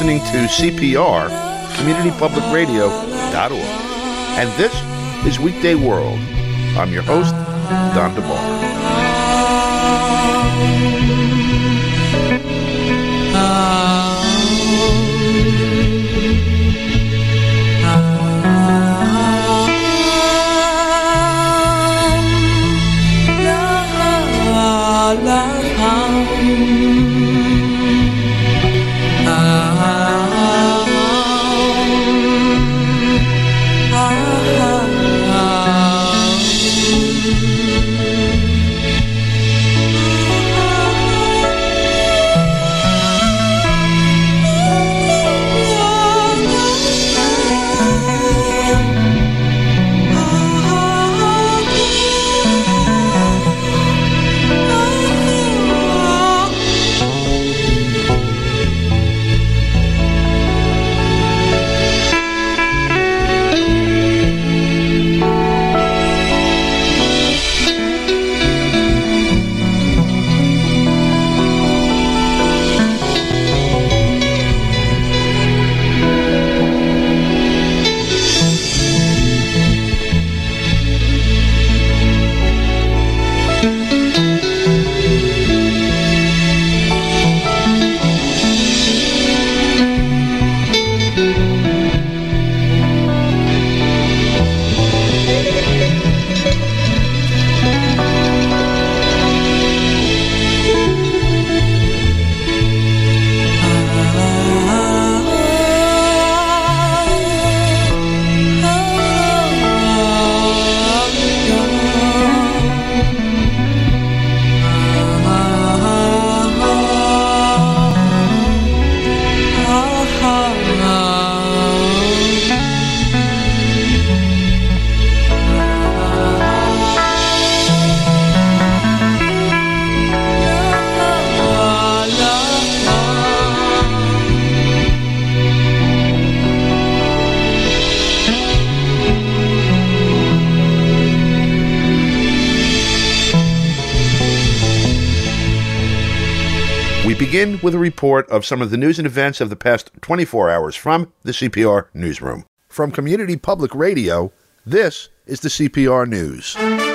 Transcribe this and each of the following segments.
listening to CPR, CommunityPublicRadio.org. And this is Weekday World. I'm your host, Don DeBar. Begin with a report of some of the news and events of the past 24 hours from the CPR Newsroom. From Community Public Radio, this is the CPR News.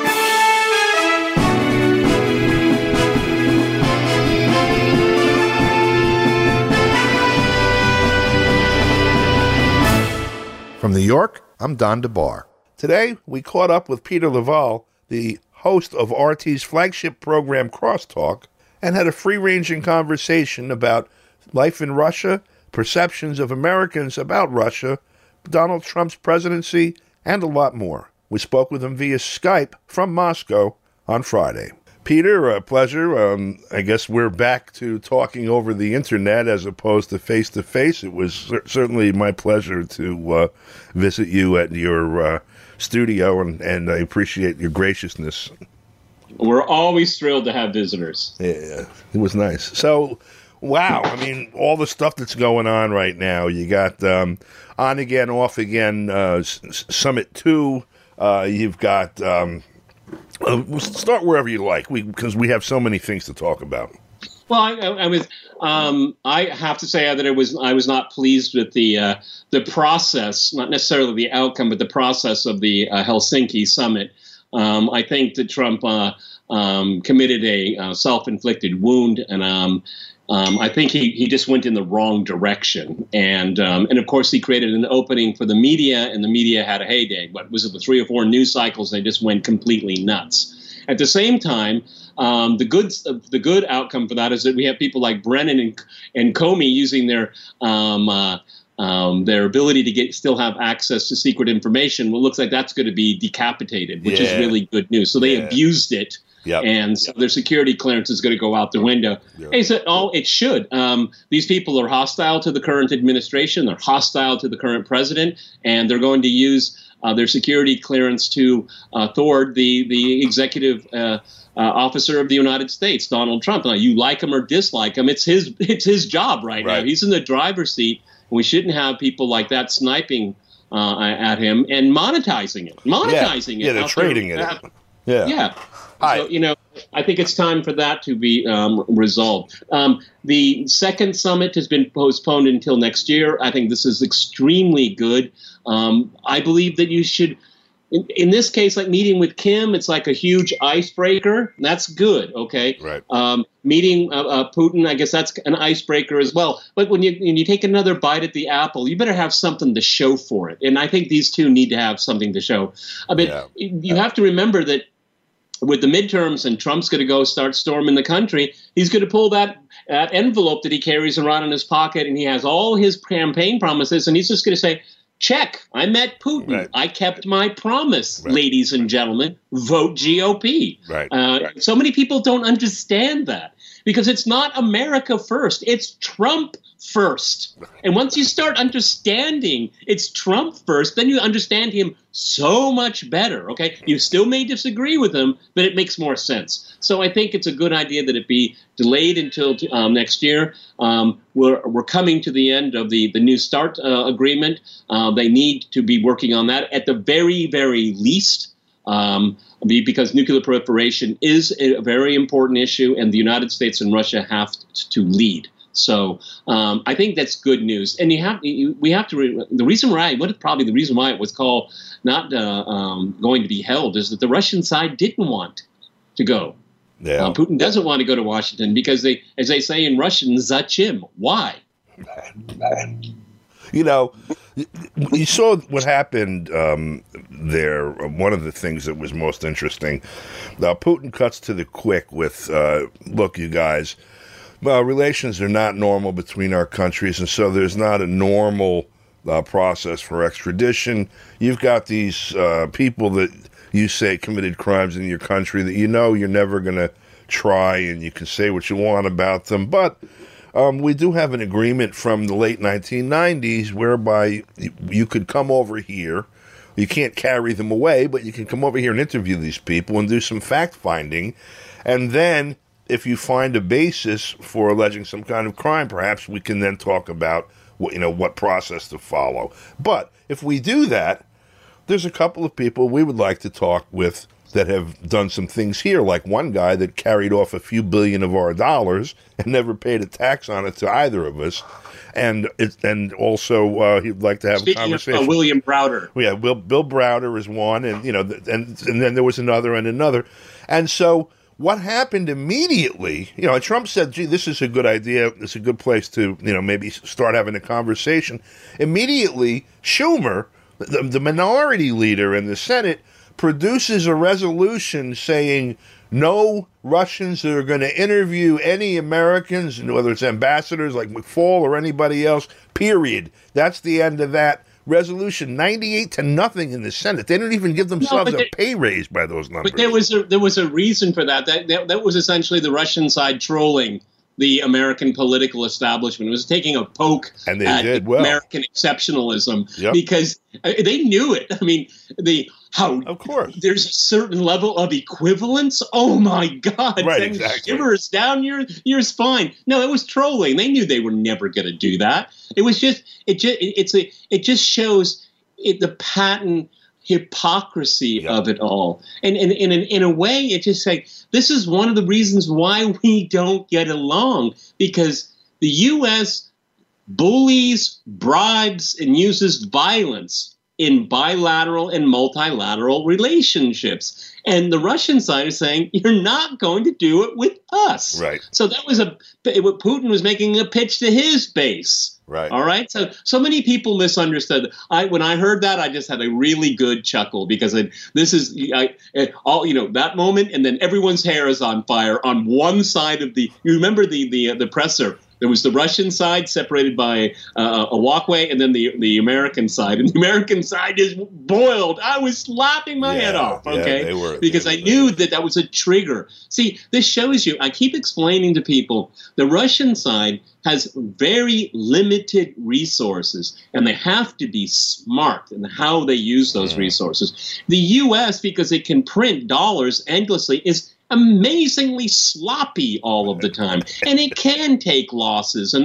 From New York, I'm Don DeBar. Today, we caught up with Peter Laval, the host of RT's flagship program Crosstalk, and had a free-ranging conversation about life in Russia, perceptions of Americans about Russia, Donald Trump's presidency, and a lot more. We spoke with him via Skype from Moscow on Friday. Peter, a pleasure. I guess we're back to talking over the internet as opposed to face-to-face. It was certainly my pleasure to visit you at your studio, and I appreciate your graciousnness. We're always thrilled to have visitors. Yeah, it was nice. So, wow, I mean, all the stuff that's going on right now. You got on again, off again, Summit 2. You've got, we'll start wherever you like, because we have so many things to talk about. Well, I have to say that I was not pleased with the process, not necessarily the outcome, but the process of the Helsinki summit. I think that Trump committed a self-inflicted wound, and I think he just went in the wrong direction. And of course, he created an opening for the media, and the media had a heyday. But was it the 3 or 4 news cycles? They just went completely nuts. At the same time, the good outcome for that is that we have people like Brennan and Comey using their ability to still have access to secret information. Well, it looks like that's going to be decapitated, which is really good news. So they abused it. Yep. And so their security clearance is going to go out the window. Yep. He said, it should. These people are hostile to the current administration. They're hostile to the current president, and they're going to use their security clearance to thwart the executive officer of the United States, Donald Trump. Now, you like him or dislike him, it's his job right now. He's in the driver's seat. We shouldn't have people like that sniping at him and monetizing it. Yeah, they're trading it. Yeah. Hi. So, I think it's time for that to be resolved. The second summit has been postponed until next year. I think this is extremely good. I believe that you should, in this case, like meeting with Kim, it's like a huge icebreaker. That's good, okay? Right. Meeting Putin, I guess that's an icebreaker as well. But when you take another bite at the apple, you better have something to show for it. And I think these two need to have something to show. You have to remember that with the midterms and Trump's going to start storming the country, he's going to pull that envelope that he carries around in his pocket, and he has all his campaign promises, and he's just going to say, check, I met Putin. Right. I kept my promise, ladies and gentlemen. Vote GOP. Right. So many people don't understand that because it's not America first. It's Trump first. And once you start understanding it's Trump first, then you understand him so much better, okay? You still may disagree with him, but it makes more sense. So I think it's a good idea that it be delayed until next year. We're coming to the end of the New START agreement. They need to be working on that at the very, very least. Because nuclear proliferation is a very important issue, and the United States and Russia have to lead. So I think that's good news. And we have to. The reason why it was called not going to be held is that the Russian side didn't want to go. Yeah. Putin doesn't want to go to Washington because as they say in Russian, zachim. Why? You know, you saw what happened there. One of the things that was most interesting, Putin cuts to the quick with, look, you guys, relations are not normal between our countries, and so there's not a normal process for extradition. You've got these people that you say committed crimes in your country that you know you're never going to try, and you can say what you want about them, but we do have an agreement from the late 1990s whereby you could come over here. You can't carry them away, but you can come over here and interview these people and do some fact-finding. And then if you find a basis for alleging some kind of crime, perhaps we can then talk about what process to follow. But if we do that, there's a couple of people we would like to talk with that have done some things here, like one guy that carried off a few billion of our dollars and never paid a tax on it to either of us. And also he'd like to have a conversation. Of, William Browder. Yeah, Bill Browder is one, and and then there was another and another. And so what happened immediately, and Trump said, gee, this is a good idea. It's a good place to, maybe start having a conversation. Immediately, Schumer, the minority leader in the Senate, produces a resolution saying no Russians that are going to interview any Americans, whether it's ambassadors like McFaul or anybody else, period. That's the end of that resolution. 98-0 in the Senate. They didn't even give themselves a pay raise by those numbers. But there was a reason for that. That was essentially the Russian side trolling the American political establishment. It was taking a poke at American exceptionalism because they knew it. I mean, of course, there's a certain level of equivalence. Oh my God! Right, exactly. Shivers down your spine. No, it was trolling. They knew they were never going to do that. It was just it just shows the patent hypocrisy of it all. And in a way, it's just like, this is one of the reasons why we don't get along, because the U.S. bullies, bribes, and uses violence in bilateral and multilateral relationships. And the Russian side is saying, you're not going to do it with us. Right. So that was Putin was making a pitch to his base. Right. All right. So many people misunderstood. When I heard that, I just had a really good chuckle, because that moment, and then everyone's hair is on fire on one side of you remember the presser. There was the Russian side separated by a walkway, and then the American side. And the American side is boiled. I was laughing my head off, okay? Because I knew that was a trigger. See, this shows you, I keep explaining to people, the Russian side has very limited resources, and they have to be smart in how they use those resources. The U.S., because it can print dollars endlessly, is amazingly sloppy all of the time, and it can take losses, and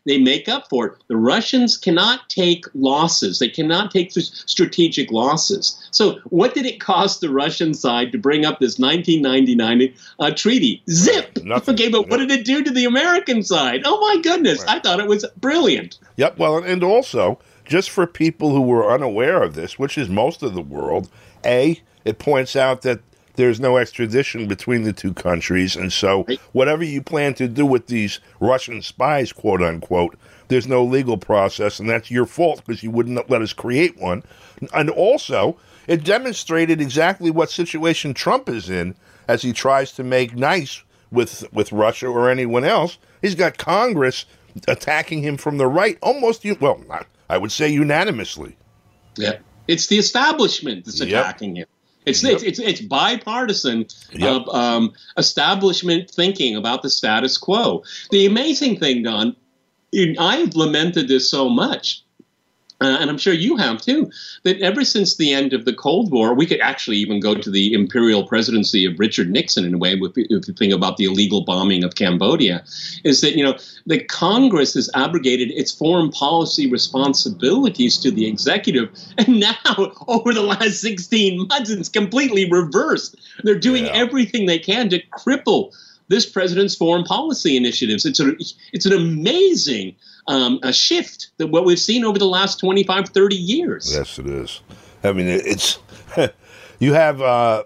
they make up for it. The Russians cannot take losses. They cannot take strategic losses. So what did it cost the Russian side to bring up this 1999 treaty? Zip! Nothing. Okay, but what did it do to the American side? Oh, my goodness. Right. I thought it was brilliant. Yep. Well, and also, just for people who were unaware of this, which is most of the world, it points out that there's no extradition between the two countries, and so whatever you plan to do with these Russian spies, quote unquote, there's no legal process, and that's your fault because you wouldn't let us create one. And also, it demonstrated exactly what situation Trump is in as he tries to make nice with Russia or anyone else. He's got Congress attacking him from the right, almost, I would say unanimously. Yeah, it's the establishment that's attacking him. It's bipartisan establishment thinking about the status quo. The amazing thing, Don, I've lamented this so much, and I'm sure you have too, that ever since the end of the Cold War, we could actually even go to the imperial presidency of Richard Nixon in a way, if you think about the illegal bombing of Cambodia, is that, the Congress has abrogated its foreign policy responsibilities to the executive. And now, over the last 16 months, it's completely reversed. They're doing everything they can to cripple this president's foreign policy initiatives. It's an amazing a shift that what we've seen over the last 25, 30 years. Yes, it is. I mean, it's you have,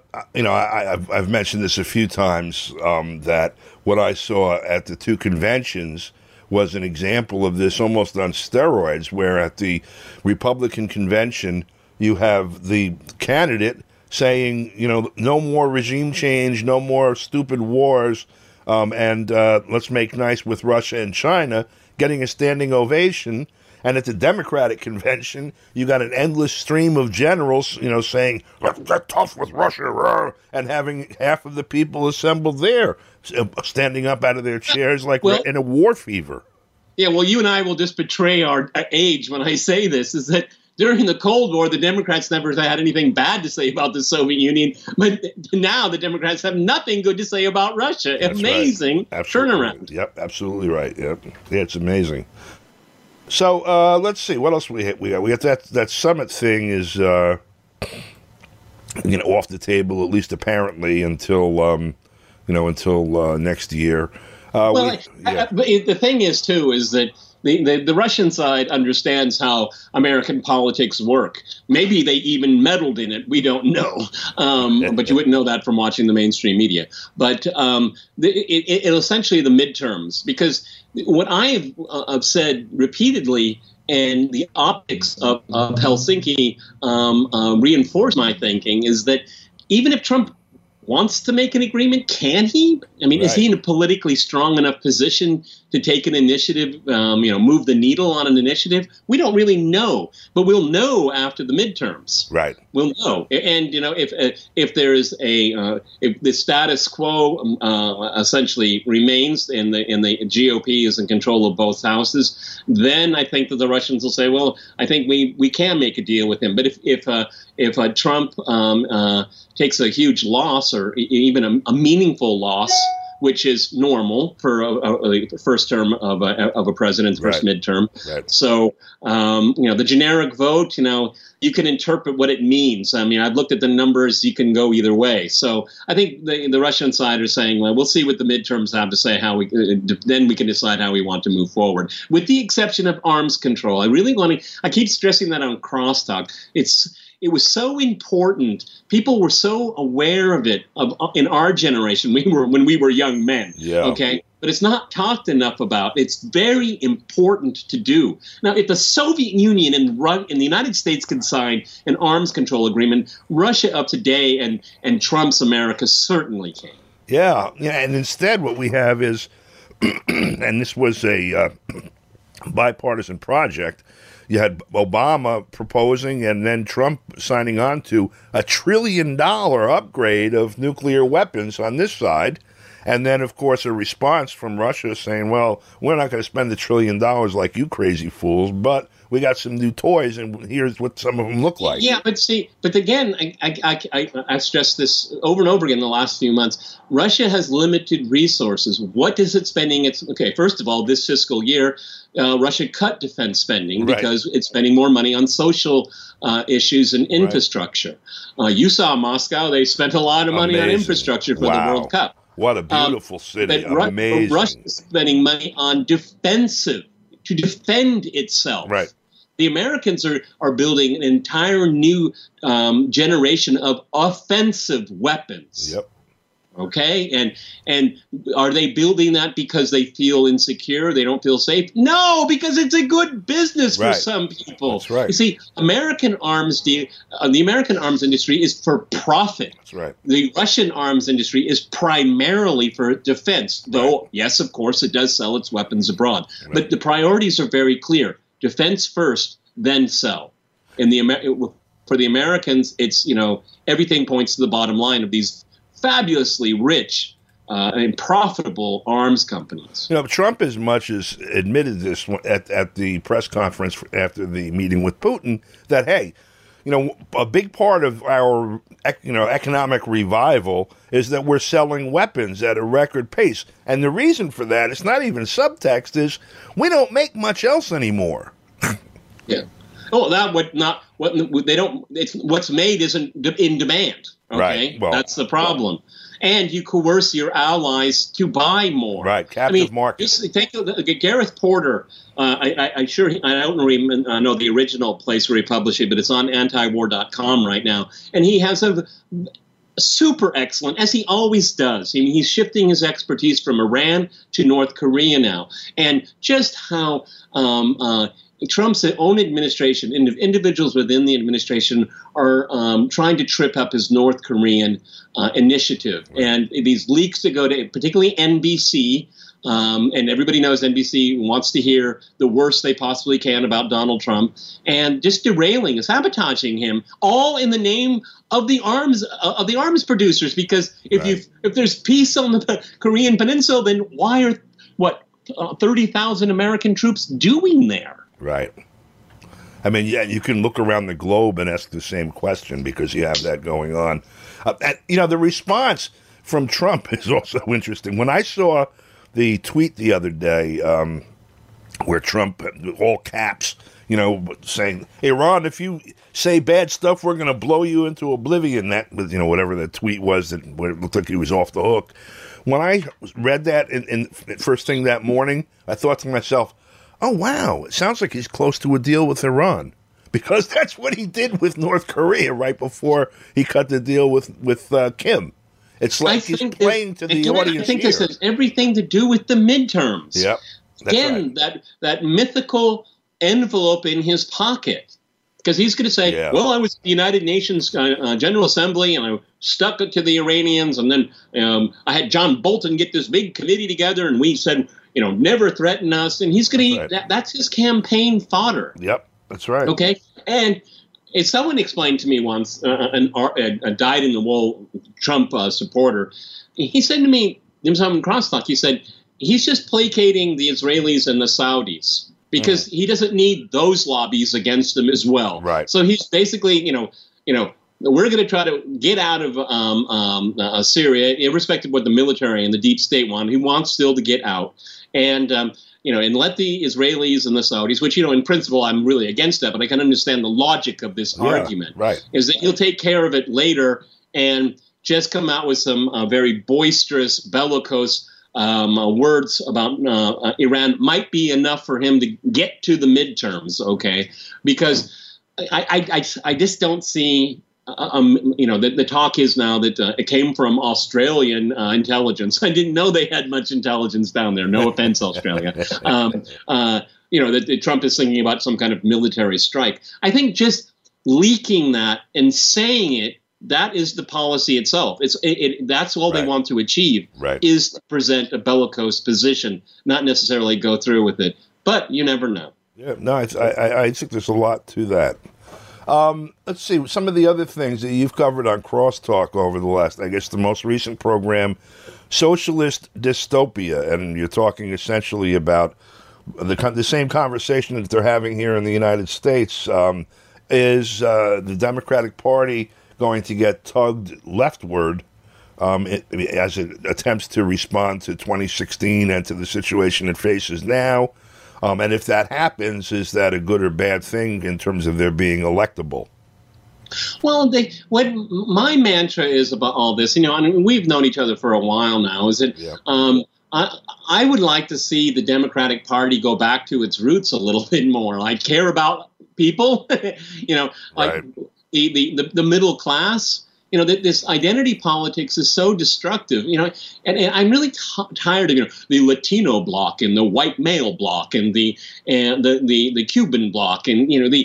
I've mentioned this a few times, that what I saw at the two conventions was an example of this almost on steroids, where at the Republican convention, you have the candidate saying, no more regime change, no more stupid wars, and let's make nice with Russia and China, getting a standing ovation. And at the Democratic convention, you got an endless stream of generals, saying, let's get tough with Russia, and having half of the people assembled there, standing up out of their chairs like in a war fever. Yeah, well, you and I will just betray our age when I say this, is that during the Cold War, the Democrats never had anything bad to say about the Soviet Union, but now the Democrats have nothing good to say about Russia. That's amazing turnaround. Yep, absolutely right. Yep, yeah, it's amazing. So let's see what else we got. We got that summit thing is off the table, at least apparently, until next year. The thing is too is that the Russian side understands how American politics work. Maybe they even meddled in it. We don't know, but you wouldn't know that from watching the mainstream media. But it essentially the midterms, because what I have said repeatedly, and the optics of Helsinki reinforce my thinking, is that even if Trump wants to make an agreement, can he? I mean, Is he in a politically strong enough position to take an initiative, move the needle on an initiative? We don't really know, but we'll know after the midterms. Right. We'll know. And, if there is if the status quo essentially remains and the GOP is in control of both houses, then I think that the Russians will say, well, I think we can make a deal with him. But if Trump takes a huge loss or even a meaningful loss, which is normal for a first term of a president's first midterm. Right. So, the generic vote, you can interpret what it means. I mean, I've looked at the numbers. You can go either way. So I think the Russian side are saying, well, we'll see what the midterms have to say, then we can decide how we want to move forward, with the exception of arms control. I keep stressing that on Crosstalk. It was so important. People were so aware of it in our generation. When we were young men. Yeah. Okay. But it's not talked enough about. It's very important to do. Now, if the Soviet Union and the United States can sign an arms control agreement, Russia of today and Trump's America certainly can. Yeah. And instead, what we have is, and this was a bipartisan project. You had Obama proposing and then Trump signing on to $1 trillion upgrade of nuclear weapons on this side. And then, of course, a response from Russia saying, well, we're not going to spend $1 trillion like you crazy fools, but we got some new toys, and here's what some of them look like. Yeah, but again, I've stressed this over and over again in the last few months. Russia has limited resources. What is it spending? First of all, this fiscal year, Russia cut defense spending because it's spending more money on social issues and infrastructure. You saw Moscow; they spent a lot of money on infrastructure for the World Cup. What a beautiful city! Amazing. Russia's spending money on to defend itself. Right. The Americans are building an entire new generation of offensive weapons. Yep. Okay, and are they building that because they feel insecure? They don't feel safe? No, because it's a good business for some people. That's right. You see, the American arms industry is for profit. That's right. The Russian arms industry is primarily for defense, though, yes, of course, it does sell its weapons abroad. Right. But the priorities are very clear. Defense first, then sell. For the Americans, it's, everything points to the bottom line of these fabulously rich and profitable arms companies. Trump as much as admitted this at the press conference after the meeting with Putin, that, hey, a big part of our economic revival is that we're selling weapons at a record pace. And the reason for that, it's not even subtext, is we don't make much else anymore. Yeah. Oh, what's made isn't in demand. Okay. Right. Well, that's the problem. And you coerce your allies to buy more. Right. Captive market. Take Gareth Porter. I don't even know the original place where he published it, but it's on antiwar.com right now. And he has a super excellent, as he always does. He's shifting his expertise from Iran to North Korea now. And just how Trump's own administration, individuals within the administration are trying to trip up his North Korean initiative. Right. And these leaks that go to particularly NBC, and everybody knows NBC wants to hear the worst they possibly can about Donald Trump, and just derailing, sabotaging him, all in the name of the arms producers. Because if there's peace on the Korean Peninsula, then why are 30,000 American troops doing there? Right. I mean, yeah, you can look around the globe and ask the same question because you have that going on. The response from Trump is also interesting. When I saw the tweet the other day where Trump, all caps, saying, Iran, if you say bad stuff, we're going to blow you into oblivion. That was, whatever the tweet was, where it looked like he was off the hook. When I read that in first thing that morning, I thought to myself, oh, wow, it sounds like he's close to a deal with Iran, because that's what he did with North Korea right before he cut the deal with Kim. It's like he's playing to the audience. I think this has everything to do with the midterms. Yep. Again, right. that mythical envelope in his pocket, because he's going to say, well, I was at the United Nations General Assembly, and I stuck it to the Iranians, and then I had John Bolton get this big committee together, and we said, never threaten us. And he's going to that's his campaign fodder. Yep, that's right. Okay. And as someone explained to me once, a dyed-in-the-wool Trump supporter, he said to me, there was some crosstalk, he said, he's just placating the Israelis and the Saudis because he doesn't need those lobbies against him as well. Right. So he's basically, we're going to try to get out of Syria, irrespective of what the military and the deep state want. He wants still to get out. And, and let the Israelis and the Saudis, which, in principle, I'm really against that, but I can understand the logic of this argument, right. Is that he'll take care of it later and just come out with some very boisterous, bellicose words about Iran might be enough for him to get to the midterms, okay? Because I just don't see... the talk is now that it came from Australian intelligence. I didn't know they had much intelligence down there. No offense, Australia. That Trump is thinking about some kind of military strike. I think just leaking that and saying it, that is the policy itself. That's all they want to achieve, is to present a bellicose position, not necessarily go through with it. But you never know. Yeah, no, I think there's a lot to that. Let's see, some of the other things that you've covered on Crosstalk over the last, I guess the most recent program, Socialist Dystopia, and you're talking essentially about the same conversation that they're having here in the United States. Is the Democratic Party going to get tugged leftward as it attempts to respond to 2016 and to the situation it faces now? And if that happens, is that a good or bad thing in terms of their being electable? Well, what my mantra is about all this, I mean, we've known each other for a while now, is that I would like to see the Democratic Party go back to its roots a little bit more, like care about people, like the middle class. This identity politics is so destructive, and I'm really tired of, the Latino bloc and the white male bloc and the Cuban bloc and,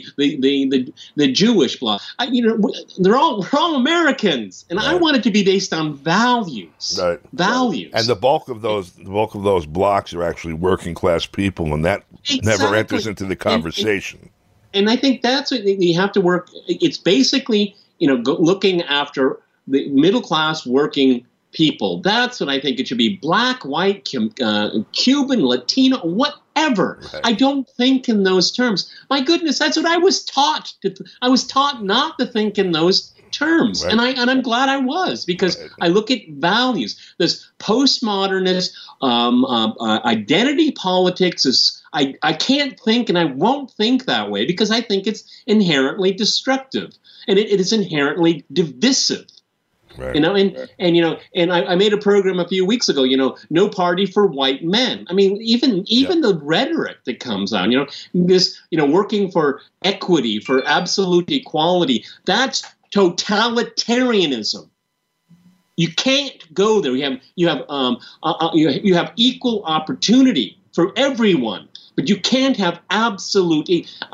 the Jewish bloc. We're all Americans, and I want it to be based on values, values. And the bulk of those blocks are actually working class people, and that never enters into the conversation. And I think that's what you have to work. It's basically, looking after the middle class working people. That's what I think it should be. Black, white, Cuban, Latino, whatever. Right. I don't think in those terms. My goodness, that's what I was taught. I was taught not to think in those terms. Right. And I'm glad I was, because I look at values. This postmodernist identity politics is, I can't think and I won't think that way, because I think it's inherently destructive. And it is inherently divisive, right. And I made a program a few weeks ago, no party for white men. I mean, even the rhetoric that comes out, this, working for equity, for absolute equality, that's totalitarianism. You can't go there. You have equal opportunity for everyone. But you can't have absolute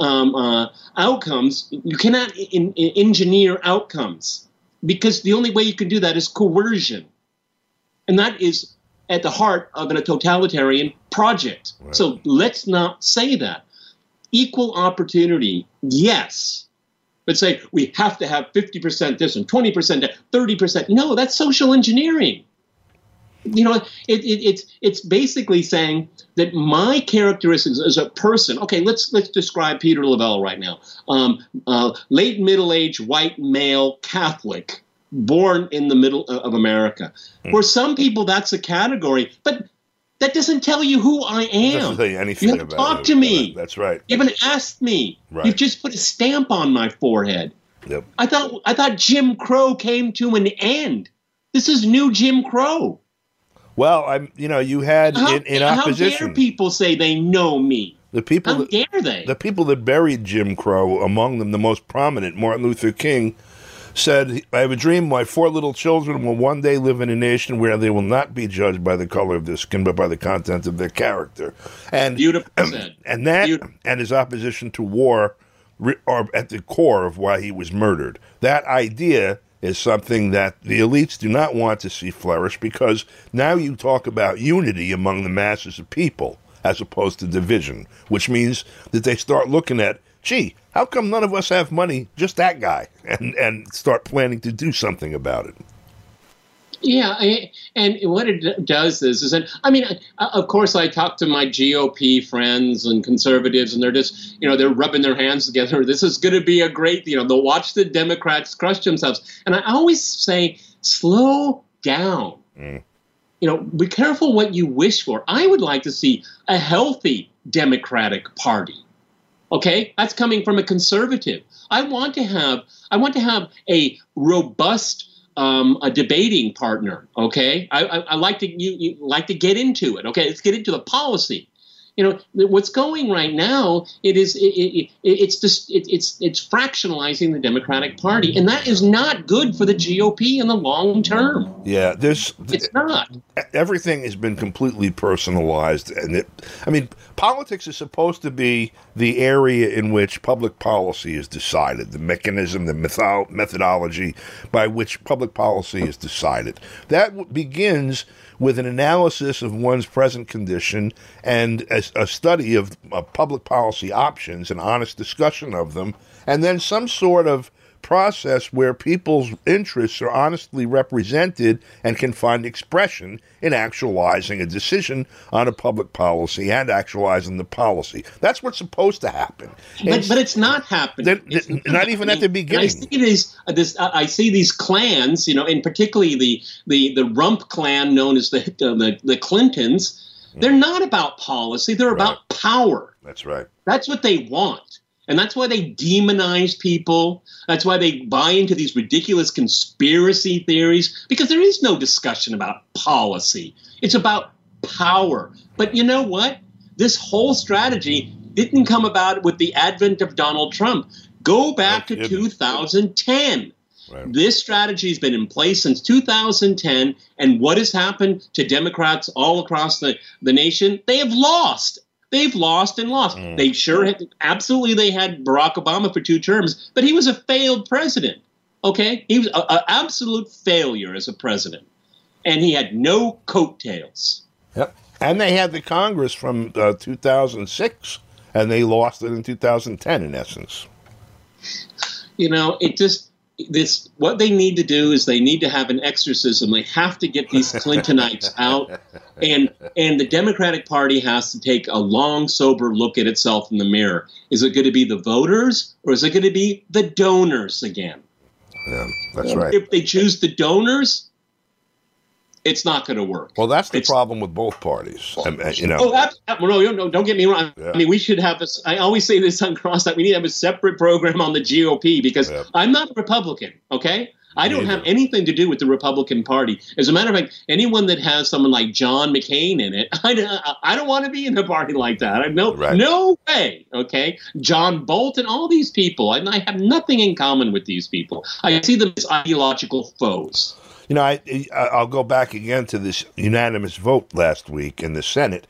outcomes. You cannot engineer outcomes, because the only way you can do that is coercion. And that is at the heart of a totalitarian project. Right. So let's not say that. Equal opportunity, yes. But say we have to have 50% this and 20% that, 30%. No, that's social engineering. It's basically saying that my characteristics as a person. Okay, let's describe Peter Lavelle right now. Late middle-aged white male Catholic, born in the middle of America. For some people, that's a category, but that doesn't tell you who I am. It doesn't tell you anything about it. You haven't talked to me. That's right. You haven't asked me. Right. You've just put a stamp on my forehead. Yep. I thought Jim Crow came to an end. This is new Jim Crow. Well, you had in opposition. How dare people say they know me? How dare they? The people that buried Jim Crow, among them the most prominent, Martin Luther King, said, "I have a dream my 4 little children will one day live in a nation where they will not be judged by the color of their skin, but by the content of their character." And beautiful said. And that and his opposition to war are at the core of why he was murdered. That idea is something that the elites do not want to see flourish, because now you talk about unity among the masses of people as opposed to division, which means that they start looking at, gee, how come none of us have money, just that guy, and start planning to do something about it. Yeah, and what it does is of course, I talk to my GOP friends and conservatives, and they're just, they're rubbing their hands together. This is going to be a great, they'll watch the Democrats crush themselves. And I always say, slow down. Be careful what you wish for. I would like to see a healthy Democratic Party. Okay, that's coming from a conservative. I want to have a robust a debating partner. Okay, I like to you like to get into it. Okay, let's get into the policy. What's going right now. It's fractionalizing the Democratic Party, and that is not good for the GOP in the long term. Yeah, it's not. Everything has been completely personalized, and politics is supposed to be the area in which public policy is decided, the mechanism, the methodology by which public policy is decided. That begins with an analysis of one's present condition and a a study of public policy options, an honest discussion of them, and then some sort of process where people's interests are honestly represented and can find expression in actualizing a decision on a public policy and actualizing the policy. That's what's supposed to happen. But it's not happening. Not even at the beginning. I see these clans, and particularly the Rump clan known as the Clintons. They're not about policy. They're about power. That's right. That's what they want. And that's why they demonize people. That's why they buy into these ridiculous conspiracy theories, because there is no discussion about policy. It's about power. But you know what? This whole strategy didn't come about with the advent of Donald Trump. Go back to 2010. Right. This strategy has been in place since 2010. And what has happened to Democrats all across the nation? They have lost. They've lost and lost. They sure had, absolutely, they had Barack Obama for 2 terms, but he was a failed president, okay? He was an absolute failure as a president, and he had no coattails. Yep. And they had the Congress from 2006, and they lost it in 2010, in essence. What they need to do is they need to have an exorcism. They have to get these Clintonites out, and the Democratic Party has to take a long, sober look at itself in the mirror. Is it going to be the voters, or is it going to be the donors again? Yeah, that's right. If they choose the donors, it's not going to work. Well, that's the problem with both parties. No, don't get me wrong. Yeah. I mean, we should have I always say this on Crosstalk. We need to have a separate program on the GOP because I'm not a Republican, okay? I don't have anything to do with the Republican Party. As a matter of fact, anyone that has someone like John McCain in it, I don't want to be in a party like that. No way, okay? John Bolton, all these people, I have nothing in common with these people. I see them as ideological foes. I'll go back again to this unanimous vote last week in the Senate,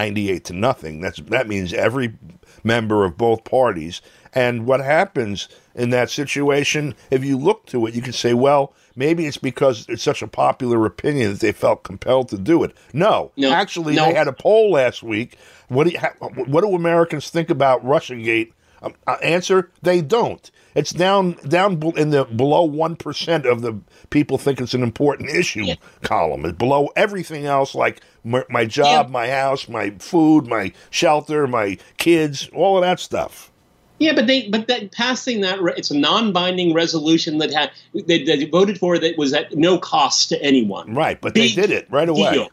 98-0. That means every member of both parties. And what happens in that situation, if you look to it, you can say, well, maybe it's because it's such a popular opinion that they felt compelled to do it. No. Actually, they had a poll last week. What do Americans think about Russiagate? Answer, they don't. It's down in the below 1% of the people think it's an important issue column. It's below everything else, like my job, my house, my food, my shelter, my kids, all of that stuff. Yeah, but passing that, it's a non-binding resolution that they voted for that was at no cost to anyone. Right, but they did it right away.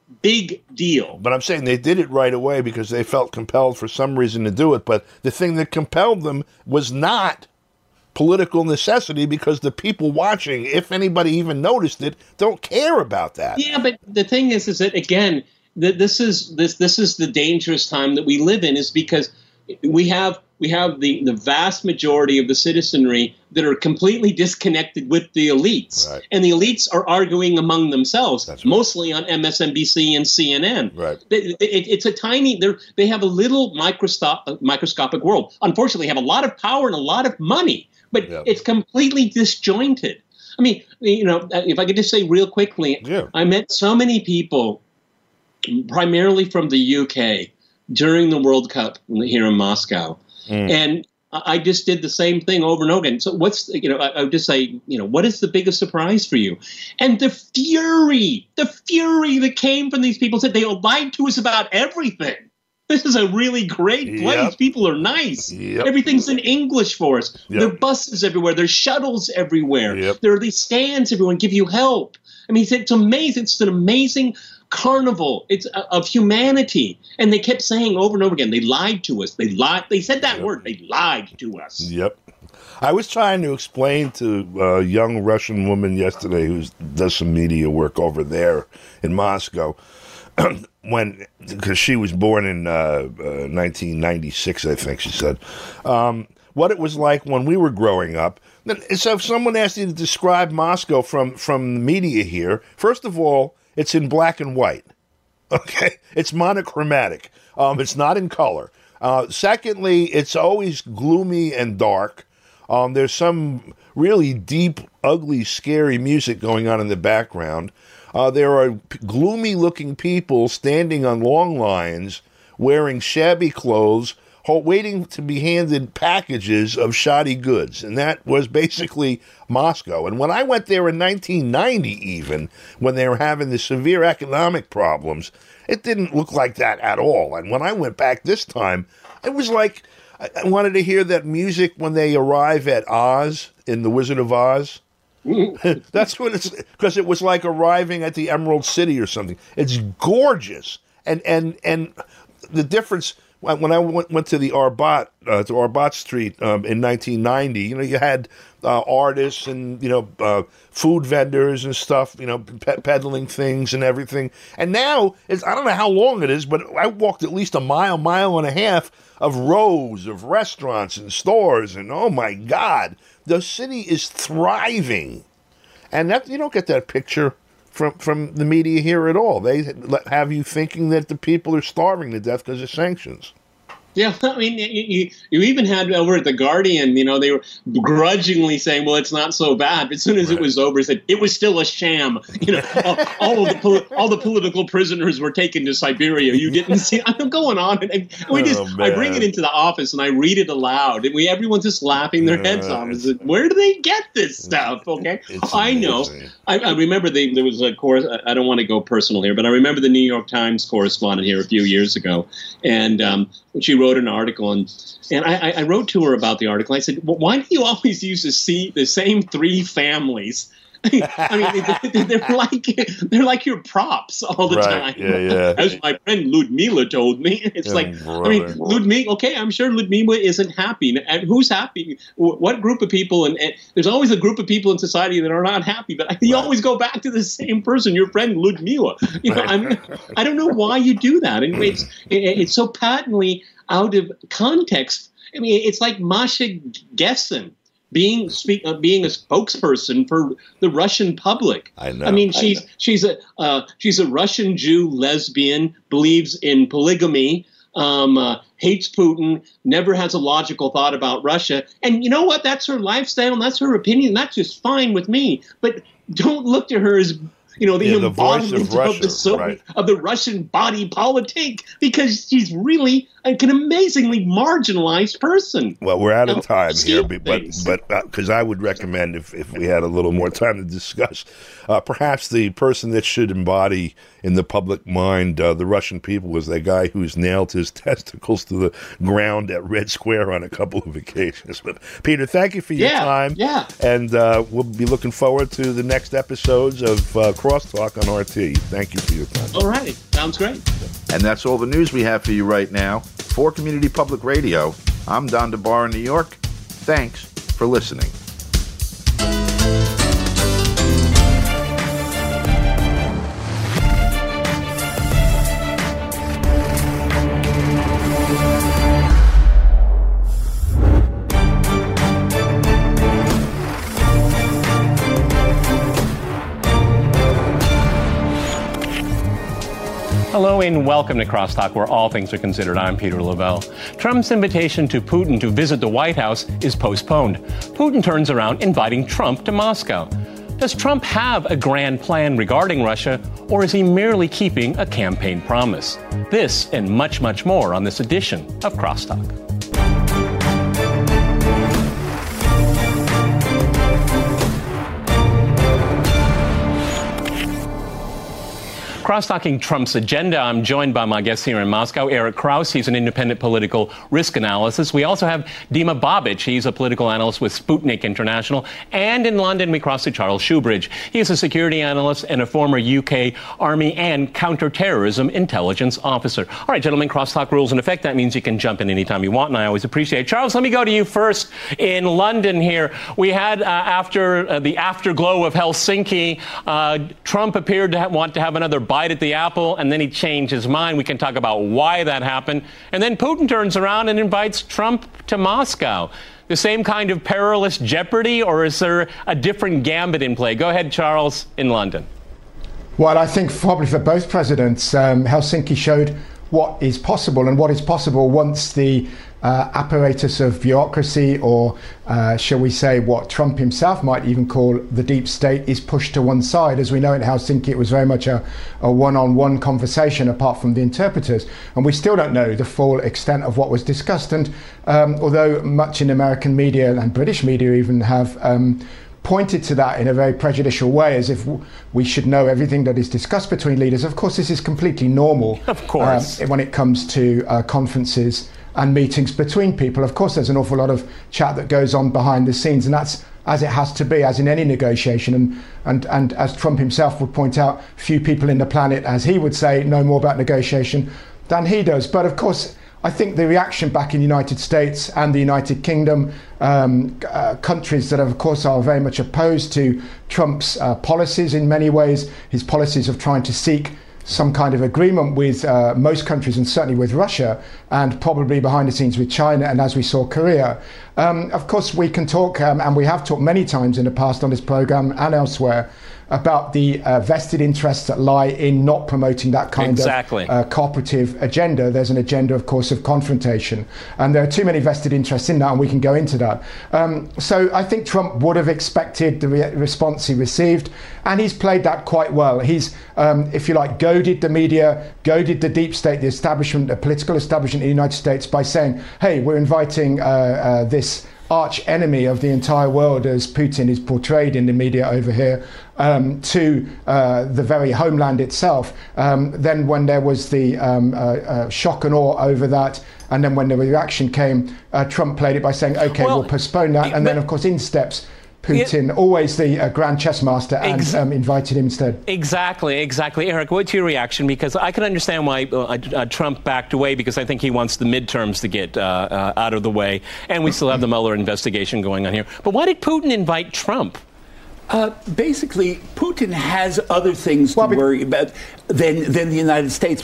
Big deal. But I'm saying they did it right away because they felt compelled for some reason to do it. But the thing that compelled them was not political necessity, because the people watching, if anybody even noticed it, don't care about that. Yeah, but the thing is that, again, this is the dangerous time that we live in, is because we have the vast majority of the citizenry that are completely disconnected with the elites. Right. And the elites are arguing among themselves, mostly on MSNBC and CNN. Right. It's a tiny, they have a little microscopic world. Unfortunately, they have a lot of power and a lot of money, but it's completely disjointed. I mean, if I could just say real quickly, I met so many people, primarily from the UK, during the World Cup here in Moscow. And I just did the same thing over and over again. So I would just say, what is the biggest surprise for you? And the fury that came from these people said they lied to us about everything. This is a really great place. Yep. People are nice. Yep. Everything's in English for us. Yep. There are buses everywhere. There's shuttles everywhere. Yep. There are these stands everywhere and give you help. I mean, it's amazing. It's an amazing carnival. It's of humanity. And they kept saying over and over again, they lied to us. They lied. They said that word. They lied to us. Yep. I was trying to explain to a young Russian woman yesterday who does some media work over there in Moscow, because she was born in 1996, I think she said, what it was like when we were growing up. So if someone asked you to describe Moscow from the media here, first of all, it's in black and white. Okay? It's monochromatic. It's not in color. Secondly, it's always gloomy and dark. There's some really deep, ugly, scary music going on in the background. There are gloomy-looking people standing on long lines wearing shabby clothes, waiting to be handed packages of shoddy goods. And that was basically Moscow. And when I went there in 1990 even, when they were having the severe economic problems, it didn't look like that at all. And when I went back this time, it was like I wanted to hear that music when they arrive at Oz, in The Wizard of Oz. That's what it's, because it was like arriving at the Emerald City or something. It's gorgeous. And the difference, when I went to the Arbat Street in 1990, you had artists and, food vendors and stuff, peddling things and everything. And now, I don't know how long it is, but I walked at least a mile and a half of rows of restaurants and stores. And oh my God, the city is thriving. And that you don't get that picture from the media here at all. They have you thinking that the people are starving to death because of sanctions. Yeah, I mean, you even had over at The Guardian, they were grudgingly saying, well, it's not so bad. But as soon as it was over, it said, it was still a sham. All the political prisoners were taken to Siberia. You didn't see, I'm going on. And I bring it into the office and I read it aloud. And everyone's just laughing their heads off. Where do they get this stuff? Okay, I know. I remember there was a course, I don't want to go personal here, but I remember the New York Times correspondent here a few years ago. And she wrote an article, and I wrote to her about the article. I said, well, why do you always use the same three families? I mean, they're like your props all the time. Yeah. As my friend Ludmila told me, it's Ludmila. Okay, I'm sure Ludmila isn't happy. And who's happy? What group of people? And there's always a group of people in society that are not happy. But you always go back to the same person, your friend Ludmila. I don't know why you do that. And it's so patently out of context. I mean, it's like Masha Gessen being a spokesperson for the Russian public. I know. I mean, she's a Russian Jew lesbian, believes in polygamy, hates Putin, never has a logical thought about Russia. And you know what? That's her lifestyle and that's her opinion. That's just fine with me. But don't look to her as the embodiment of the Russian body politic, because she's really an amazingly marginalized person. Well, we're out of time here, but because I would recommend, if we had a little more time to discuss, perhaps the person that should embody in the public mind the Russian people was that guy who's nailed his testicles to the ground at Red Square on a couple of occasions. But Peter, thank you for your time. Yeah. And we'll be looking forward to the next episodes of Crosstalk on RT. Thank you for your time. All right. Sounds great. And that's all the news we have for you right now. For Community Public Radio, I'm Don DeBar in New York. Thanks for listening. Hello and welcome to Crosstalk, where all things are considered. I'm Peter Lavelle. Trump's invitation to Putin to visit the White House is postponed. Putin turns around inviting Trump to Moscow. Does Trump have a grand plan regarding Russia, or is he merely keeping a campaign promise? This and much, much more on this edition of Crosstalk. Cross-talking Trump's agenda, I'm joined by my guest here in Moscow, Eric Krause. He's an independent political risk analyst. We also have Dima Babic. He's a political analyst with Sputnik International. And in London, we cross to Charles Shoebridge. He is a security analyst and a former UK Army and counterterrorism intelligence officer. All right, gentlemen, crosstalk rules in effect. That means you can jump in anytime you want, and I always appreciate it. Charles, let me go to you first. In London here, we had, after the afterglow of Helsinki, Trump appeared to want to have another bite at the apple, and then he changed his mind. We can talk about why that happened. And then Putin turns around and invites Trump to Moscow. The same kind of perilous jeopardy, or is there a different gambit in play? Go ahead, Charles, in London. Well, I think probably for both presidents, Helsinki showed what is possible, and what is possible once the apparatus of bureaucracy, or shall we say what Trump himself might even call the deep state, is pushed to one side. As we know in Helsinki, it was very much a one-on-one conversation apart from the interpreters, and we still don't know the full extent of what was discussed. And although much in American media and British media even have pointed to that in a very prejudicial way, as if we should know everything that is discussed between leaders, of course this is completely normal. Of course. When it comes to conferences and meetings between people. Of course there's an awful lot of chat that goes on behind the scenes, and that's as it has to be, as in any negotiation. And as Trump himself would point out, few people in the planet, as he would say, know more about negotiation than he does. But of course, I think the reaction back in the United States and the United Kingdom, countries that of course are very much opposed to Trump's policies in many ways, his policies of trying to seek some kind of agreement with most countries, and certainly with Russia, and probably behind the scenes with China, and as we saw, Korea. Of course, we can talk, and we have talked many times in the past on this programme and elsewhere, about the vested interests that lie in not promoting that kind of cooperative agenda. There's an agenda, of course, of confrontation, and there are too many vested interests in that, and we can go into that. So I think Trump would have expected the response he received, and he's played that quite well. He's, if you like, goaded the media, goaded the deep state, the establishment, the political establishment in the United States by saying, hey, we're inviting this arch enemy of the entire world, as Putin is portrayed in the media over here, to the very homeland itself. Then when there was the shock and awe over that, and then when the reaction came, Trump played it by saying, OK, we'll postpone that. And then, of course, in steps Putin, always the grand chess master, and invited him instead. Exactly. Eric, what's your reaction? Because I can understand why Trump backed away, because I think he wants the midterms to get out of the way. And we still have the Mueller investigation going on here. But why did Putin invite Trump? Basically, Putin has other things to worry about than the United States.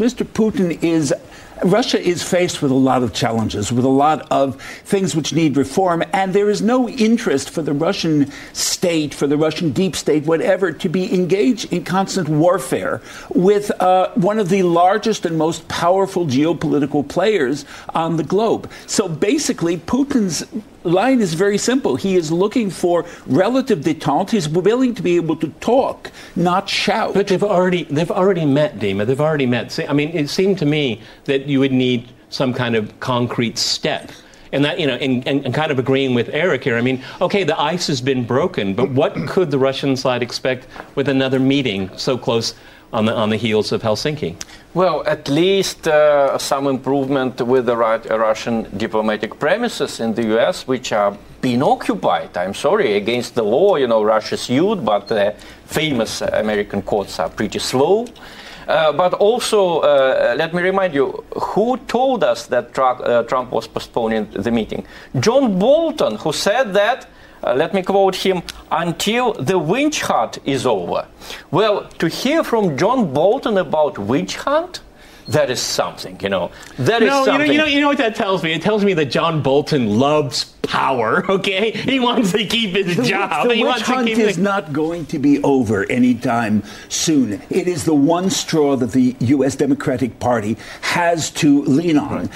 Russia is faced with a lot of challenges, with a lot of things which need reform, and there is no interest for the Russian state, for the Russian deep state, whatever, to be engaged in constant warfare with one of the largest and most powerful geopolitical players on the globe. So basically, Putin's line is very simple. He is looking for relative détente. He's willing to be able to talk, not shout. But they've already met, Dima. They've already met. See, I mean, it seemed to me that you would need some kind of concrete step. And that, and kind of agreeing with Eric here. I mean, okay, the ice has been broken, but what could the Russian side expect with another meeting so close on the heels of Helsinki? Well, at least some improvement with the Russian diplomatic premises in the U.S., which are being occupied. I'm sorry, against the law. Russia sued, but the famous American courts are pretty slow. But also, let me remind you, who told us that Trump was postponing the meeting? John Bolton, who said that, let me quote him, until the witch hunt is over. Well, to hear from John Bolton about witch hunt, that is something, That is something. You know what that tells me? It tells me that John Bolton loves power, okay? He wants to keep his job. The witch hunt is not going to be over anytime soon. It is the one straw that the U.S. Democratic Party has to lean on.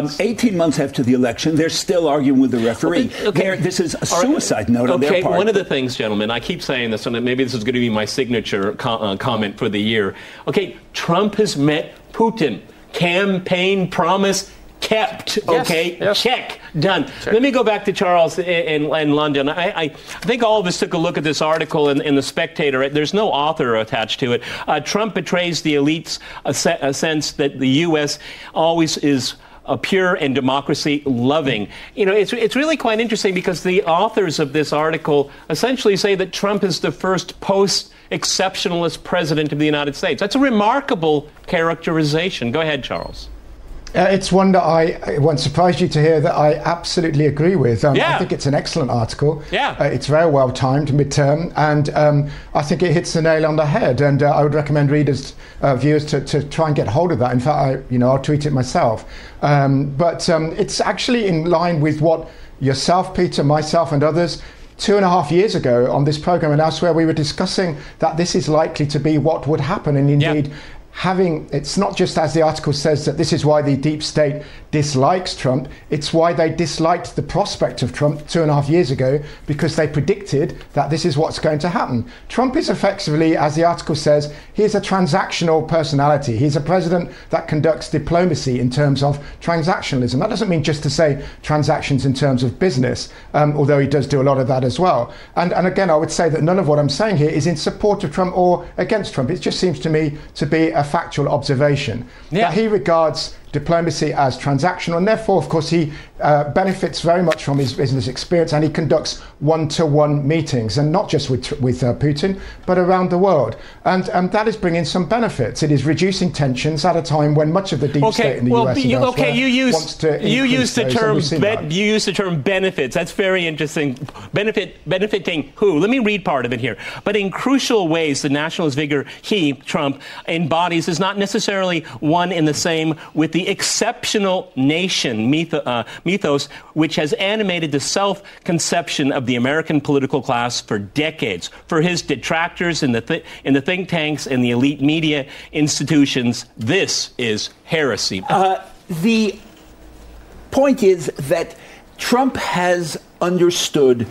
18 months after the election, they're still arguing with the referee. This is a suicide note on their part. One of the things, gentlemen, I keep saying this, and maybe this is going to be my signature comment for the year. Okay, Trump has met Putin. Campaign promise kept. Okay, yes. Check. Done. Check. Let me go back to Charles in London. I think all of us took a look at this article in The Spectator. There's no author attached to it. Trump betrays the elites a sense that the U.S. always is pure and democracy loving. It's really quite interesting, because the authors of this article essentially say that Trump is the first post-exceptionalist president of the United States. That's a remarkable characterization. Go ahead, Charles. It's one that it won't surprise you to hear that I absolutely agree with. I think it's an excellent article. It's very well timed, midterm, and I think it hits the nail on the head. And I would recommend viewers to try and get hold of that. In fact, I'll tweet it myself. But it's actually in line with what yourself, Peter, myself, and others 2.5 years ago on this program and elsewhere we were discussing, that this is likely to be what would happen, and indeed. it's not just, as the article says, that this is why the deep state dislikes Trump. It's why they disliked the prospect of Trump 2.5 years ago, because they predicted that this is what's going to happen. Trump is effectively, as the article says, he's a transactional personality. He's a president that conducts diplomacy in terms of transactionalism. That doesn't mean just to say transactions in terms of business, although he does do a lot of that as well. And again, I would say that none of what I'm saying here is in support of Trump or against Trump. It just seems to me to be a factual observation that he regards diplomacy as transactional, and therefore, of course, he benefits very much from his business experience, and he conducts one-to-one meetings, and not just with Putin, but around the world. And that is bringing some benefits. It is reducing tensions at a time when much of the deep state in the US and elsewhere wants to increase those. You use the term benefits. That's very interesting. Benefiting who? Let me read part of it here. But in crucial ways, the nationalist vigor Trump, embodies is not necessarily one in the same with the exceptional nation mythos which has animated the self-conception of the American political class for decades. For his detractors in the think tanks and the elite media institutions, this is heresy. The point is that Trump has understood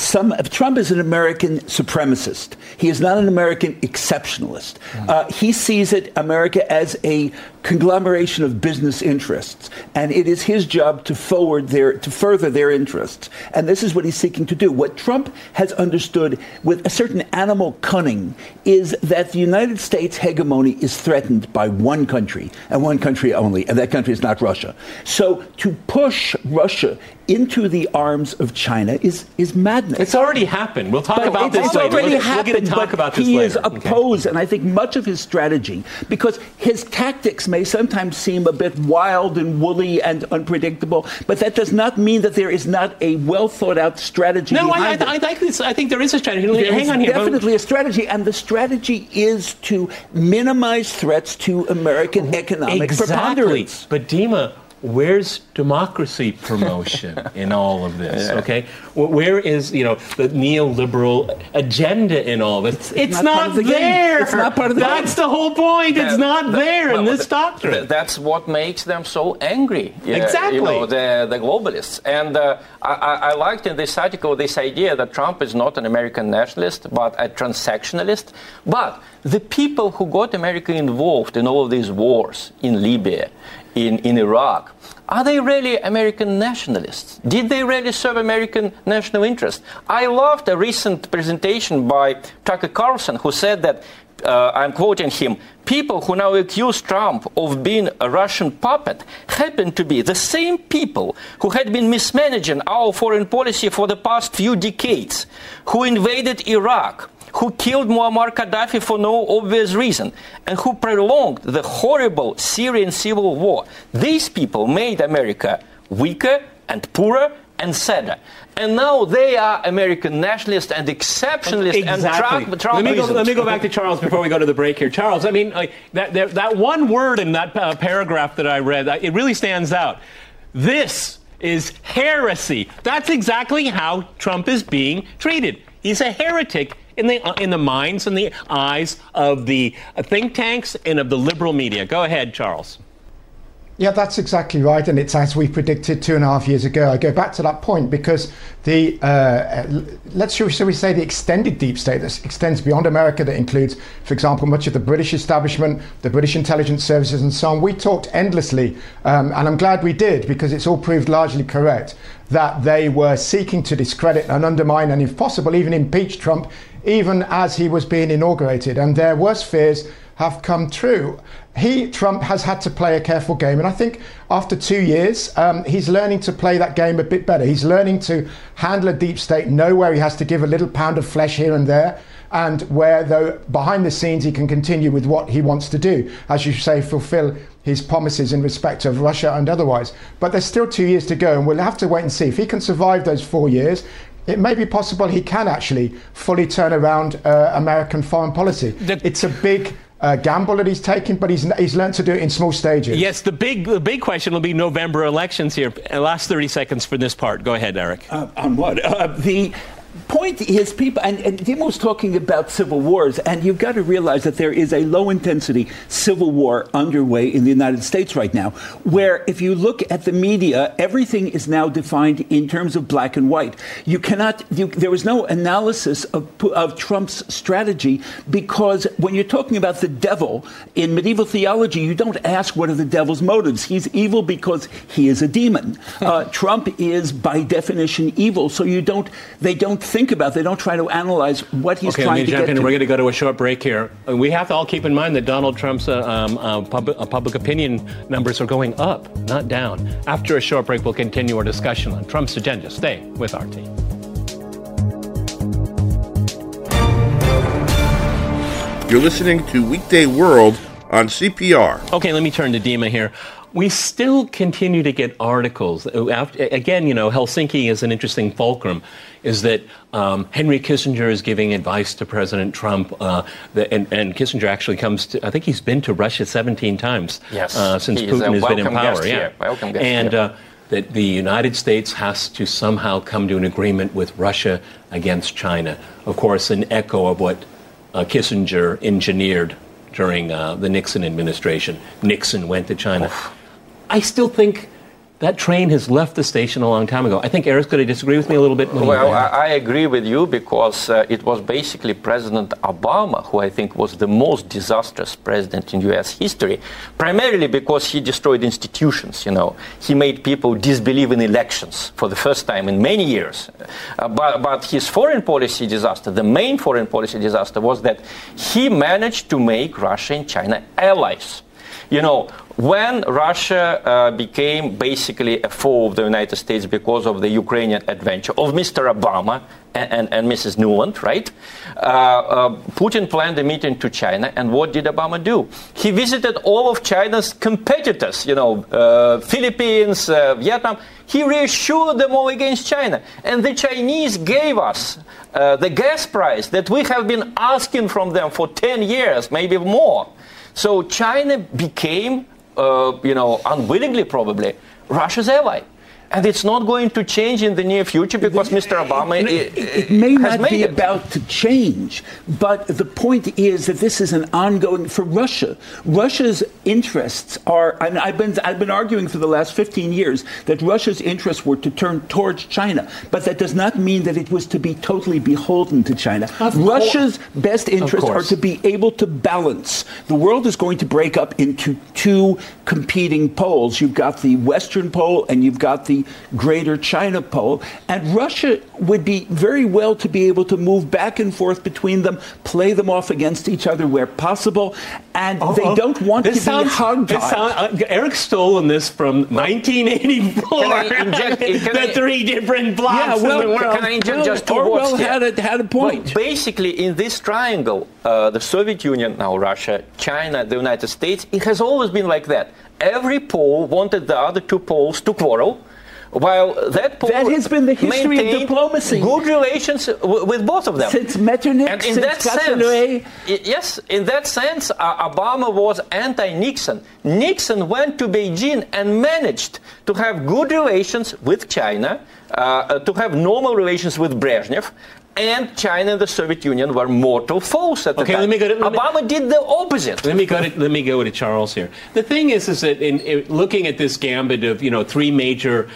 Trump is an American supremacist. He is not an American exceptionalist. He sees America as a conglomeration of business interests, and it is his job to further their interests. And this is what he's seeking to do. What Trump has understood with a certain animal cunning is that the United States hegemony is threatened by one country, and one country only, and that country is not Russia. So to push Russia into the arms of China is madness. It's already happened. We'll talk about this later. It's already happened, but he is opposed, and I think much of his strategy, because his tactics may sometimes seem a bit wild and woolly and unpredictable, but that does not mean that there is not a well-thought-out strategy behind it. I think there is a strategy. Hang on here. Definitely a strategy, and the strategy is to minimize threats to American economic preponderance. But Dima, where's democracy promotion in all of this? Okay, where is the neoliberal agenda in all this? It's not there. It's not part of the game. That's the whole point. It's not there in this doctrine. That's what makes them so angry. Exactly. The globalists. And I liked in this article this idea that Trump is not an American nationalist, but a transactionalist. But the people who got America involved in all of these wars in Libya, in Iraq, are they really American nationalists? Did they really serve American national interest? I loved a recent presentation by Tucker Carlson, who said that, I'm quoting him, people who now accuse Trump of being a Russian puppet happen to be the same people who had been mismanaging our foreign policy for the past few decades, who invaded Iraq, who killed Muammar Gaddafi for no obvious reason, and who prolonged the horrible Syrian civil war. These people made America weaker and poorer and sadder. And now they are American nationalists and exceptionalists. Exactly. And Trump let me go back to Charles before we go to the break here. Charles, I mean, that one word in that paragraph that I read, it really stands out. This is heresy. That's exactly how Trump is being treated. He's a heretic in the minds and the eyes of the think tanks and of the liberal media. Go ahead, Charles. Yeah, that's exactly right, and it's as we predicted 2.5 years ago. I go back to that point because the shall we say the extended deep state that extends beyond America, that includes, for example, much of the British establishment, the British intelligence services, and so on. We talked endlessly, and I'm glad we did, because it's all proved largely correct, that they were seeking to discredit and undermine, and if possible, even impeach Trump, even as he was being inaugurated, and their worst fears have come true. Trump has had to play a careful game, and I think after 2 years, he's learning to play that game a bit better. He's learning to handle a deep state, know where he has to give a little pound of flesh here and there, and where, though, behind the scenes, he can continue with what he wants to do, as you say, fulfill his promises in respect of Russia and otherwise. But there's still 2 years to go, and we'll have to wait and see. If he can survive those 4 years, it may be possible he can actually fully turn around American foreign policy. It's a big gamble that he's taking, but he's learned to do it in small stages. Yes, the big question will be November elections here. Last 30 seconds for this part. Go ahead, Eric. On what? point is, people, and Dima was talking about civil wars, and you've got to realize that there is a low-intensity civil war underway in the United States right now, where if you look at the media, everything is now defined in terms of black and white. You cannot, there was no analysis of Trump's strategy, because when you're talking about the devil in medieval theology, you don't ask what are the devil's motives. He's evil because he is a demon. Trump is, by definition, evil, so they don't try to analyze what he's trying to get to. We're going to go to a short break here. We have to all keep in mind that Donald Trump's public opinion numbers are going up, not down. After a short break, we'll continue our discussion on Trump's agenda. Stay with RT. You're listening to Weekday World on CPR. Okay, let me turn to Dima here. We still continue to get articles. Again, Helsinki is an interesting fulcrum, is that Henry Kissinger is giving advice to President Trump, and Kissinger actually I think he's been to Russia 17 times since Putin has been in power. Welcome guest and that the United States has to somehow come to an agreement with Russia against China. Of course, an echo of what Kissinger engineered during the Nixon administration. Nixon went to China. I still think that train has left the station a long time ago. I think Eric's going to disagree with me a little bit. Well, I agree with you, because it was basically President Obama who I think was the most disastrous president in U.S. history, primarily because he destroyed institutions. He made people disbelieve in elections for the first time in many years. But his foreign policy disaster, the main foreign policy disaster, was that he managed to make Russia and China allies. When Russia became basically a foe of the United States because of the Ukrainian adventure of Mr. Obama and Mrs. Nuland, right? Putin planned a meeting to China, and what did Obama do? He visited all of China's competitors, Philippines, Vietnam. He reassured them all against China. And the Chinese gave us the gas price that we have been asking from them for 10 years, maybe more. So China became, unwillingly probably, Russia's ally. And it's not going to change in the near future because Mr. Obama it may not be about to change, but the point is that this is an ongoing for Russia. Russia's interests are, and I've been arguing for the last 15 years that Russia's interests were to turn towards China, but that does not mean that it was to be totally beholden to China. Russia's best interests are to be able to balance. The world is going to break up into two competing poles. You've got the Western pole and you've got the Greater China pole, and Russia would be very well to be able to move back and forth between them, play them off against each other where possible, and they don't want to be hogtied. Eric's stolen this from 1984. The three different blocks in the world. Can I inject just two words here? Orwell had a point. Well, basically, in this triangle, the Soviet Union, now Russia, China, the United States, it has always been like that. Every pole wanted the other two poles to quarrel, while that has been the history of diplomacy. Good relations with both of them. Since Metternich, and in that sense, Obama was anti-Nixon. Nixon went to Beijing and managed to have good relations with China, to have normal relations with Brezhnev. And China and the Soviet Union were mortal foes at the time. Obama did the opposite. Let me go to Charles here. The thing is that in looking at this gambit of three major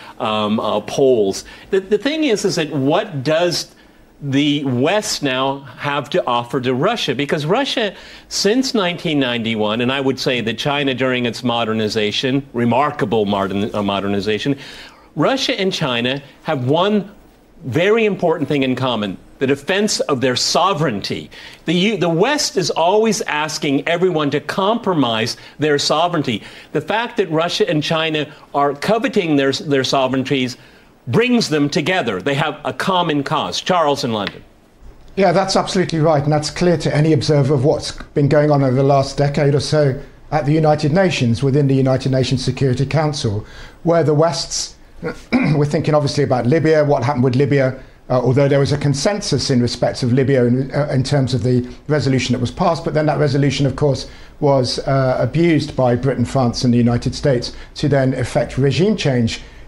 poles, the thing is that what does the West now have to offer to Russia? Because Russia, since 1991, and I would say that China during its modernization, remarkable modernization, Russia and China have one very important thing in common: the defense of their sovereignty. The West is always asking everyone to compromise their sovereignty. The fact that Russia and China are coveting their sovereignties brings them together. They have a common cause. Charles in London. Yeah, that's absolutely right. And that's clear to any observer of what's been going on over the last decade or so at the United Nations, within the United Nations Security Council, where the West's we're thinking obviously about Libya, what happened with Libya, although there was a consensus in respect of Libya in terms of the resolution that was passed. But then that resolution, of course, was abused by Britain, France and the United States to then effect regime change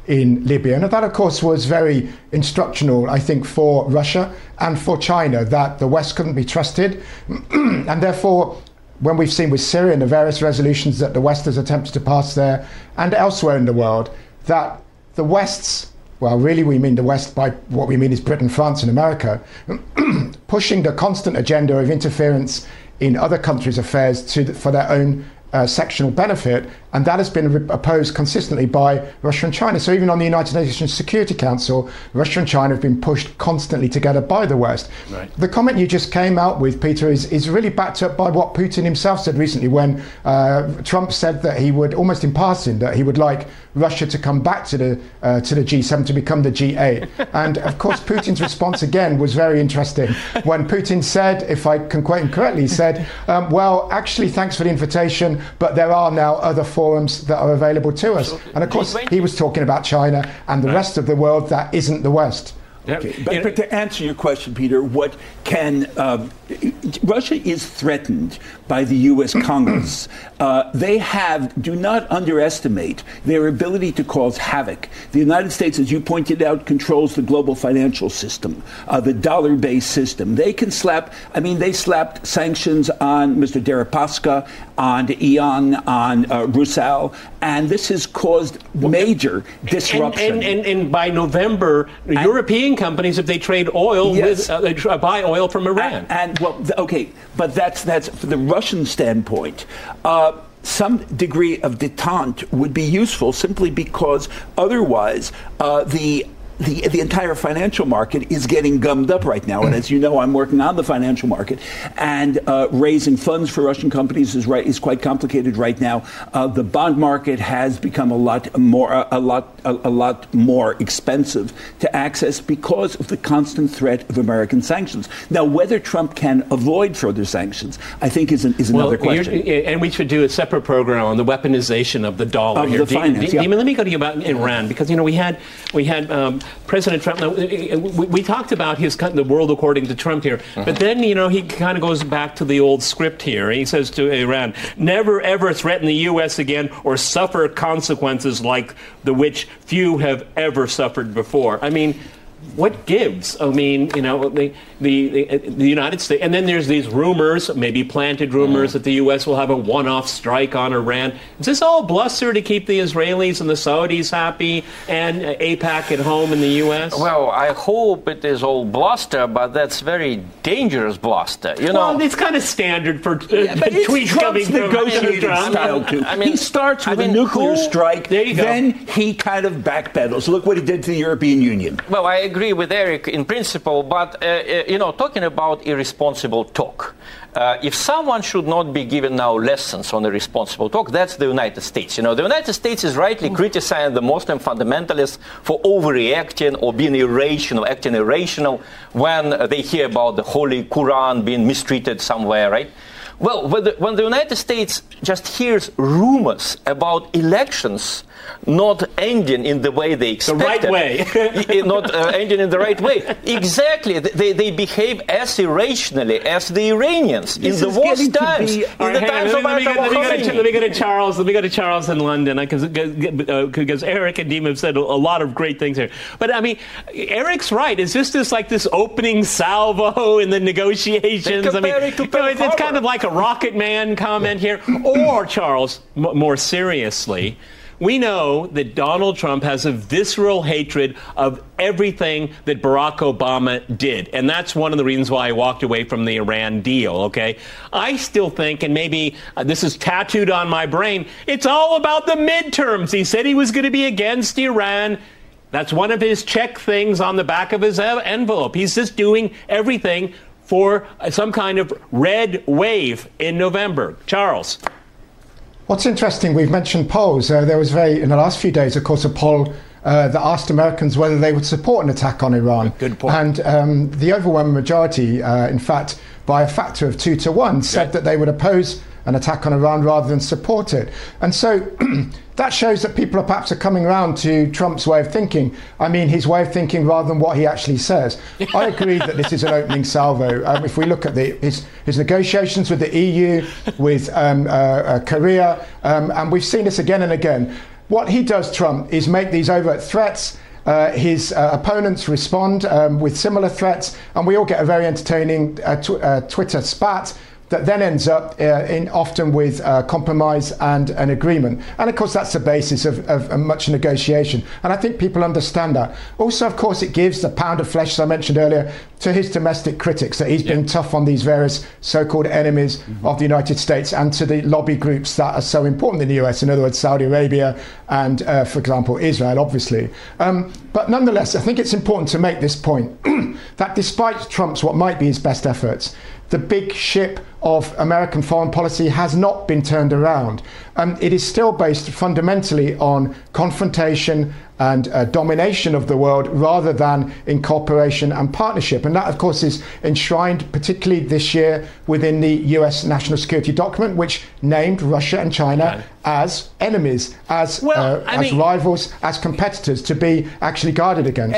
in Libya. And that, of course, was very instructional, I think, for Russia and for China, that the West couldn't be trusted. And therefore, when we've seen with Syria and the various resolutions that the West has attempted to pass there and elsewhere in the world, that the West's, well, really we mean the West by what we mean is Britain, France and America, pushing the constant agenda of interference in other countries' affairs for their own sectional benefit, and that has been opposed consistently by Russia and China. So even on the United Nations Security Council, Russia and China have been pushed constantly together by the West. Right. The comment you just came out with, Peter, is really backed up by what Putin himself said recently when Trump said that he would, almost in passing, that he would like Russia to come back to the G7, to become the G8. And of course, Putin's response again was very interesting when Putin said, if I can quote him correctly, he said, well, actually, thanks for the invitation, but there are now other forums that are available to us. And of course, he was talking about China and the rest of the world that isn't the West. Okay. But to answer your question, Peter, what can Russia is threatened by the U.S. Congress. They do not underestimate their ability to cause havoc. The United States, as you pointed out, controls the global financial system, the dollar-based system. They can they slapped sanctions on Mr. Deripaska, on Iran, on Rusal, and this has caused major disruption. And by November, European companies, if they trade oil, they buy oil from Iran. But that's from the Russian standpoint. Some degree of detente would be useful simply because otherwise the entire financial market is getting gummed up right now. And as you know, I'm working on the financial market, and raising funds for Russian companies is quite complicated right now. The bond market has become a lot more expensive to access because of the constant threat of American sanctions. Now, whether Trump can avoid further sanctions, I think is another question. And we should do a separate program on the weaponization of the dollar here. Let me go to you about Iran, because we had President Trump. We talked about the world according to Trump here, but then he kind of goes back to the old script here. He says to Iran, "Never ever threaten the U.S. again, or suffer consequences like the which few have ever suffered before." I mean, what gives? I mean, the United States, and then there's these rumors, maybe planted rumors, that the U.S. will have a one-off strike on Iran. Is this all bluster to keep the Israelis and the Saudis happy and AIPAC at home in the U.S.? Well, I hope it is all bluster, but that's very dangerous bluster. Well, it's kind of standard for tweets coming from negotiating style too. He starts with a nuclear strike, then he kind of backpedals. Look what he did to the European Union. Well, I agree with Eric in principle, but talking about irresponsible talk. If someone should not be given now lessons on irresponsible talk, that's the United States. The United States is rightly criticizing the Muslim fundamentalists for overreacting or being irrational, acting irrational when they hear about the Holy Quran being mistreated somewhere, right? Well, when the United States just hears rumors about elections not ending in the way they expected. The right way. Not ending in the right way. Exactly. They behave as irrationally as the Iranians in the worst times. In the times of Let me go to Charles. Let me go to Charles in London, because Eric and Dima have said a lot of great things here. But I mean, Eric's right. Is this like this opening salvo in the negotiations? It's kind of like a Rocket Man comment here. Or, Charles, more seriously, we know that Donald Trump has a visceral hatred of everything that Barack Obama did. And that's one of the reasons why I walked away from the Iran deal, okay? I still think, and maybe this is tattooed on my brain, it's all about the midterms. He said he was going to be against Iran. That's one of his check things on the back of his envelope. He's just doing everything for some kind of red wave in November. Charles. What's interesting, we've mentioned polls. There was in the last few days, of course, a poll that asked Americans whether they would support an attack on Iran. Good point. And the overwhelming majority, in fact, by a factor of 2 to 1, said that they would oppose an attack on Iran rather than support it. And so that shows that people are perhaps coming around to Trump's way of thinking. I mean, his way of thinking rather than what he actually says. I agree that this is an opening salvo. If we look at his negotiations with the EU, with Korea, and we've seen this again and again, what he does, Trump, is make these overt threats. His opponents respond with similar threats, and we all get a very entertaining Twitter spat that then ends up often with compromise and an agreement. And of course, that's the basis of much negotiation. And I think people understand that. Also, of course, it gives the pound of flesh, as I mentioned earlier, to his domestic critics, that he's been tough on these various so-called enemies of the United States and to the lobby groups that are so important in the US, in other words, Saudi Arabia and, for example, Israel, obviously. But nonetheless, I think it's important to make this point, that despite Trump's, what might be his best efforts, the big ship of American foreign policy has not been turned around. It is still based fundamentally on confrontation and domination of the world rather than in cooperation and partnership. And that, of course, is enshrined particularly this year within the US national security document, which named Russia and China as enemies, as rivals, as competitors to be actually guarded against.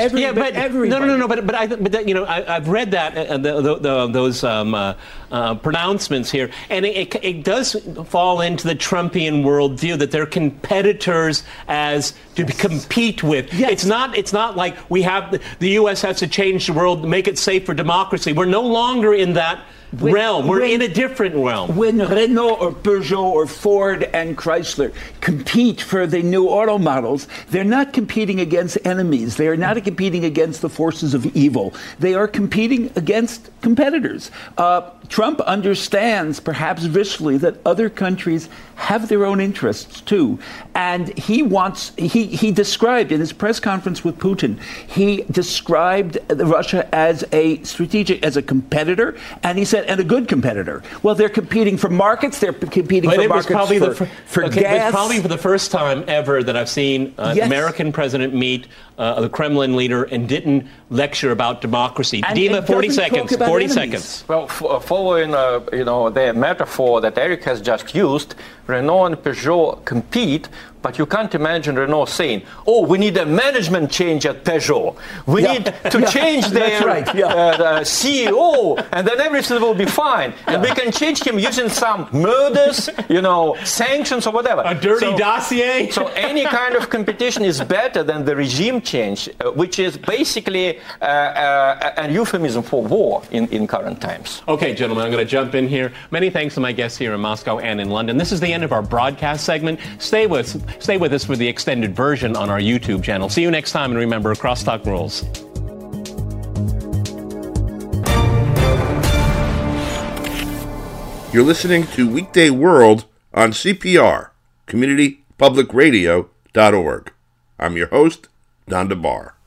I've read that those pronouncements here, and it does fall into the Trumpian worldview that they're competitors as to compete with. Yes. It's not like we have the U.S. has to change the world, make it safe for democracy. We're no longer in that realm. We're in a different realm. When Renault or Peugeot or Ford and Chrysler compete for the new auto models, they're not competing against enemies. They are not competing against the forces of evil. They are competing against competitors. Trump understands, perhaps viciously, that other countries have their own interests too. And he described in his press conference with Putin, he described Russia as a competitor, and he said, and a good competitor. Well, they're competing for markets, they're competing for markets for gas. It's probably for the first time ever that I've seen an American president meet the Kremlin leader and didn't lecture about democracy. Dima, 40 seconds. 40 seconds. Well, following the metaphor that Eric has just used, Renault and Peugeot compete, but you can't imagine Renault saying, "Oh, we need a management change at Peugeot. We need to change their CEO, and then everything will be fine. And we can change him using some murders, sanctions or whatever." A dirty dossier. So any kind of competition is better than the regime change, which is basically a euphemism for war in current times. Okay, gentlemen, I'm going to jump in here. Many thanks to my guests here in Moscow and in London. This is the end of our broadcast segment. Stay with us for the extended version on our YouTube channel. See you next time, and remember, crosstalk rules. You're listening to Weekday World on CPR, CommunityPublicRadio.org. I'm your host, Don DeBar.